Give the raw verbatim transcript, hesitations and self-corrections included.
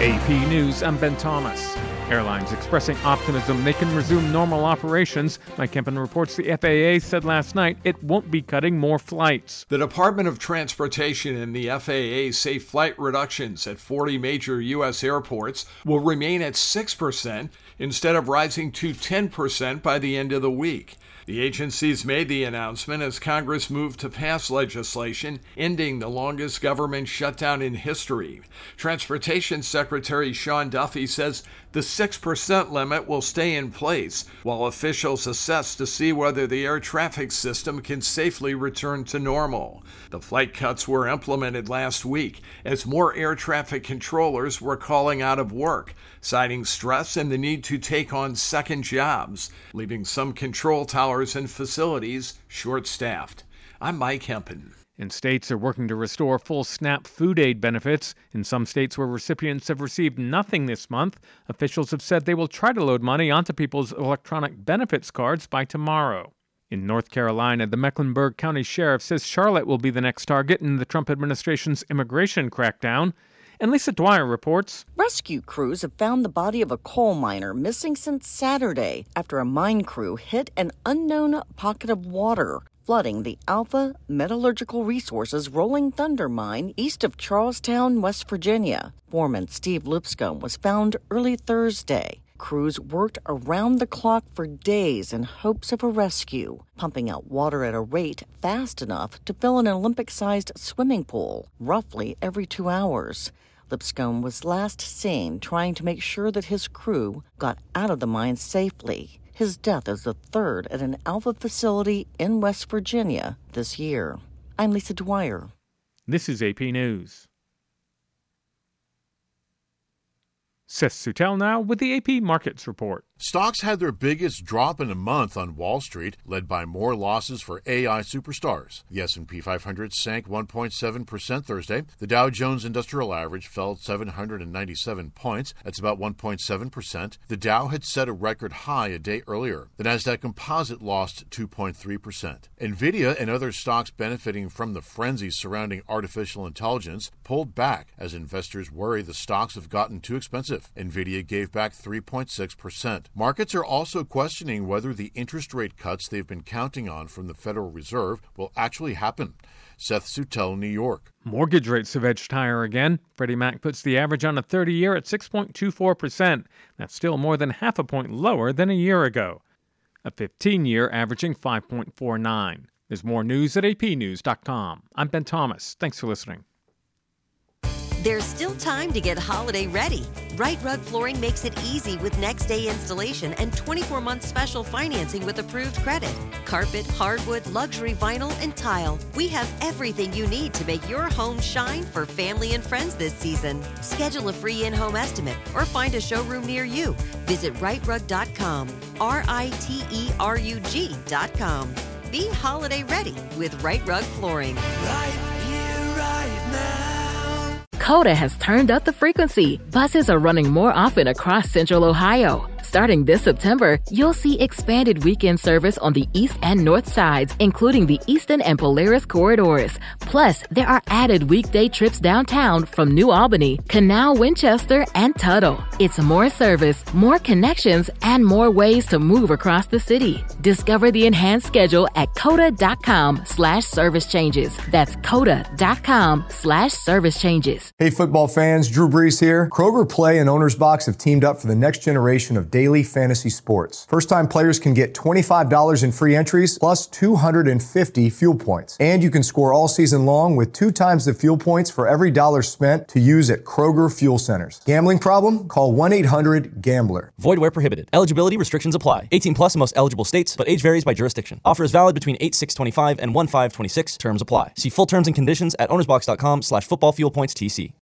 A P News, I'm Ben Thomas. Airlines expressing optimism they can resume normal operations. Mike Kempen reports the F A A said last night it won't be cutting more flights. The Department of Transportation and the F A A say flight reductions at forty major U S airports will remain at six percent instead of rising to ten percent by the end of the week. The agencies made the announcement as Congress moved to pass legislation ending the longest government shutdown in history. Transportation Secretary Sean Duffy says the six percent limit will stay in place while officials assess to see whether the air traffic system can safely return to normal. The flight cuts were implemented last week as more air traffic controllers were calling out of work, citing stress and the need to take on second jobs, leaving some control towers and facilities short-staffed. I'm Mike Kempen. And states are working to restore full SNAP food aid benefits. In some states where recipients have received nothing this month, officials have said they will try to load money onto people's electronic benefits cards by tomorrow. In North Carolina, the Mecklenburg County Sheriff says Charlotte will be the next target in the Trump administration's immigration crackdown. And Lisa Dwyer reports. Rescue crews have found the body of a coal miner missing since Saturday after a mine crew hit an unknown pocket of water, flooding the Alpha Metallurgical Resources Rolling Thunder mine east of Charlestown, West Virginia. Foreman Steve Lipscomb was found early Thursday. Crews worked around the clock for days in hopes of a rescue, pumping out water at a rate fast enough to fill an Olympic-sized swimming pool, roughly every two hours. Lipscomb was last seen trying to make sure that his crew got out of the mine safely. His death is the third at an Alpha facility in West Virginia this year. I'm Lisa Dwyer. This is A P News. Seth Sutel now with the A P Markets Report. Stocks had their biggest drop in a month on Wall Street, led by more losses for A I superstars. The S and P five hundred sank one point seven percent Thursday. The Dow Jones Industrial Average fell seven hundred ninety-seven points. That's about one point seven percent. The Dow had set a record high a day earlier. The Nasdaq Composite lost two point three percent. Nvidia and other stocks benefiting from the frenzy surrounding artificial intelligence pulled back as investors worry the stocks have gotten too expensive. Nvidia gave back three point six percent. Markets are also questioning whether the interest rate cuts they've been counting on from the Federal Reserve will actually happen. Seth Sutel, New York. Mortgage rates have edged higher again. Freddie Mac puts the average on a thirty-year at six point two four percent. That's still more than half a point lower than a year ago. A fifteen-year averaging five point four nine. There's more news at A P news dot com. I'm Ben Thomas. Thanks for listening. There's still time to get holiday ready. Right Rug Flooring makes it easy with next day installation and twenty-four month special financing with approved credit. Carpet, hardwood, luxury vinyl, and tile. We have everything you need to make your home shine for family and friends this season. Schedule a free in-home estimate or find a showroom near you. Visit right rug dot com. R I T E R U G dot com. Be holiday ready with Right Rug Flooring. Right here, right now. Coda has turned up the frequency. Buses are running more often across Central Ohio. Starting this September, you'll see expanded weekend service on the east and north sides, including the Eastern and Polaris corridors. Plus, there are added weekday trips downtown from New Albany, Canal, Winchester, and Tuttle. It's more service, more connections, and more ways to move across the city. Discover the enhanced schedule at coda.com slash service changes. That's coda.com slash service changes. Hey, football fans, Drew Brees here. Kroger Play and Owner's Box have teamed up for the next generation of daily fantasy sports. First-time players can get twenty-five dollars in free entries plus two hundred fifty fuel points. And you can score all season long with two times the fuel points for every dollar spent to use at Kroger Fuel Centers. Gambling problem? Call one eight hundred gambler. Void where prohibited. Eligibility restrictions apply. eighteen plus in most eligible states, but age varies by jurisdiction. Offer is valid between eight six twenty-five and one five twenty-six. Terms apply. See full terms and conditions at ownersbox.com slash football fuel points TC.